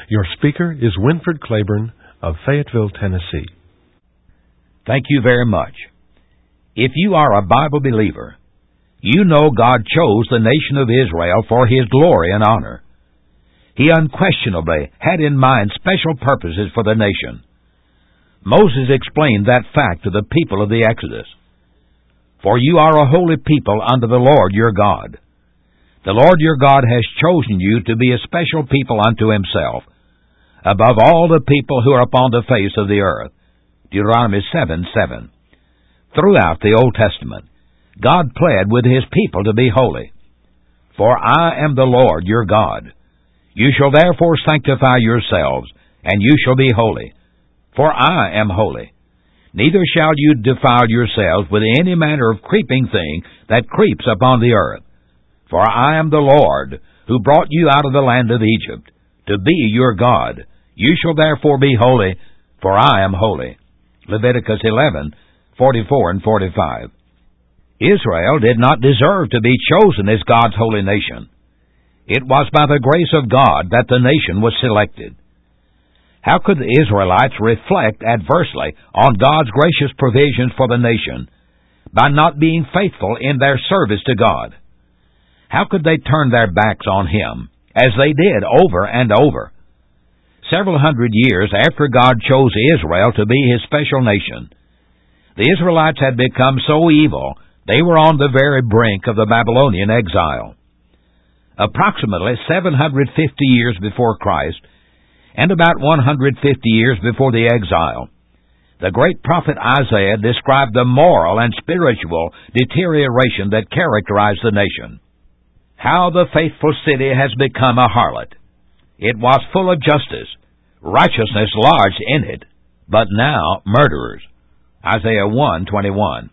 Your speaker is Winfred Claiborne of Fayetteville, Tennessee. Thank you very much. If you are a Bible believer, you know God chose the nation of Israel for His glory and honor. He unquestionably had in mind special purposes for the nation. Moses explained that fact to the people of the Exodus. For you are a holy people unto the Lord your God. The Lord your God has chosen you to be a special people unto Himself, above all the people who are upon the face of the earth. Deuteronomy 7:7. Throughout the Old Testament, God pled with His people to be holy. For I am the Lord your God. You shall therefore sanctify yourselves, and you shall be holy. For I am holy. Neither shall you defile yourselves with any manner of creeping thing that creeps upon the earth. For I am the Lord, who brought you out of the land of Egypt, to be your God. You shall therefore be holy, for I am holy. Leviticus 11:44 and 45. Israel did not deserve to be chosen as God's holy nation. It was by the grace of God that the nation was selected. How could the Israelites reflect adversely on God's gracious provisions for the nation by not being faithful in their service to God? How could they turn their backs on Him, as they did over and over? Several hundred years after God chose Israel to be His special nation, the Israelites had become so evil they were on the very brink of the Babylonian exile. Approximately 750 years before Christ, and about 150 years before the exile, the great prophet Isaiah described the moral and spiritual deterioration that characterized the nation. How the faithful city has become a harlot. It was full of justice, righteousness lodged in it, but now murderers. Isaiah 1:21.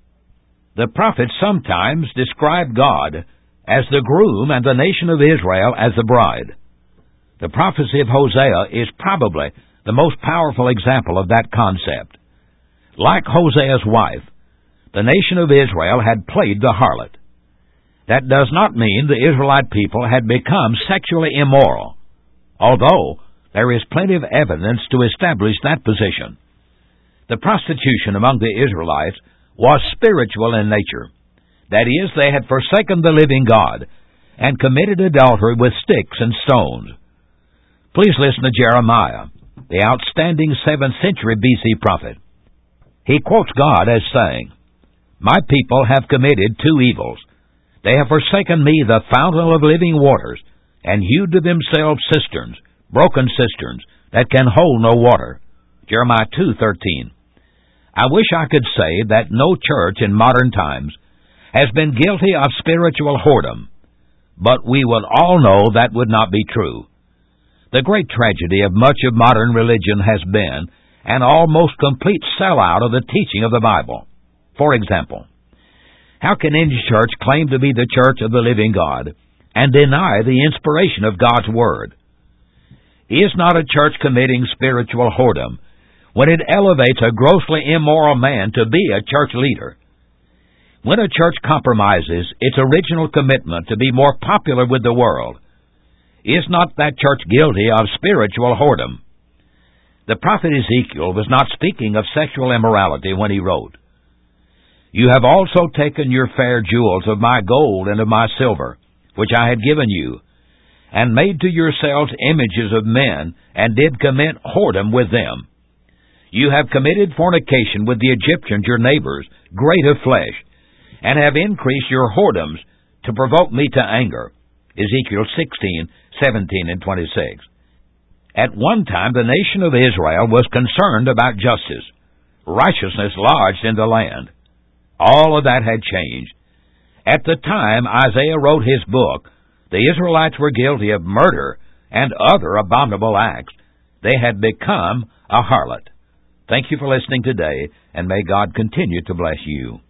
The prophets sometimes describe God as the groom and the nation of Israel as the bride. The prophecy of Hosea is probably the most powerful example of that concept. Like Hosea's wife, the nation of Israel had played the harlot. That does not mean the Israelite people had become sexually immoral, although there is plenty of evidence to establish that position. The prostitution among the Israelites was spiritual in nature. That is, they had forsaken the living God and committed adultery with sticks and stones. Please listen to Jeremiah, the outstanding 7th century BC prophet. He quotes God as saying, "My people have committed two evils. They have forsaken me, the fountain of living waters, and hewed to themselves cisterns, broken cisterns, that can hold no water." Jeremiah 2:13. I wish I could say that no church in modern times has been guilty of spiritual whoredom, but we would all know that would not be true. The great tragedy of much of modern religion has been an almost complete sellout of the teaching of the Bible. For example, how can any church claim to be the church of the living God and deny the inspiration of God's Word? Is not a church committing spiritual whoredom when it elevates a grossly immoral man to be a church leader? When a church compromises its original commitment to be more popular with the world, is not that church guilty of spiritual whoredom? The prophet Ezekiel was not speaking of sexual immorality when he wrote, "You have also taken your fair jewels of my gold and of my silver, which I had given you, and made to yourselves images of men, and did commit whoredom with them. You have committed fornication with the Egyptians, your neighbors, great of flesh, and have increased your whoredoms to provoke me to anger." Ezekiel 16:17 and 26. At one time, the nation of Israel was concerned about justice. Righteousness lodged in the land. All of that had changed. At the time Isaiah wrote his book, the Israelites were guilty of murder and other abominable acts. They had become a harlot. Thank you for listening today, and may God continue to bless you.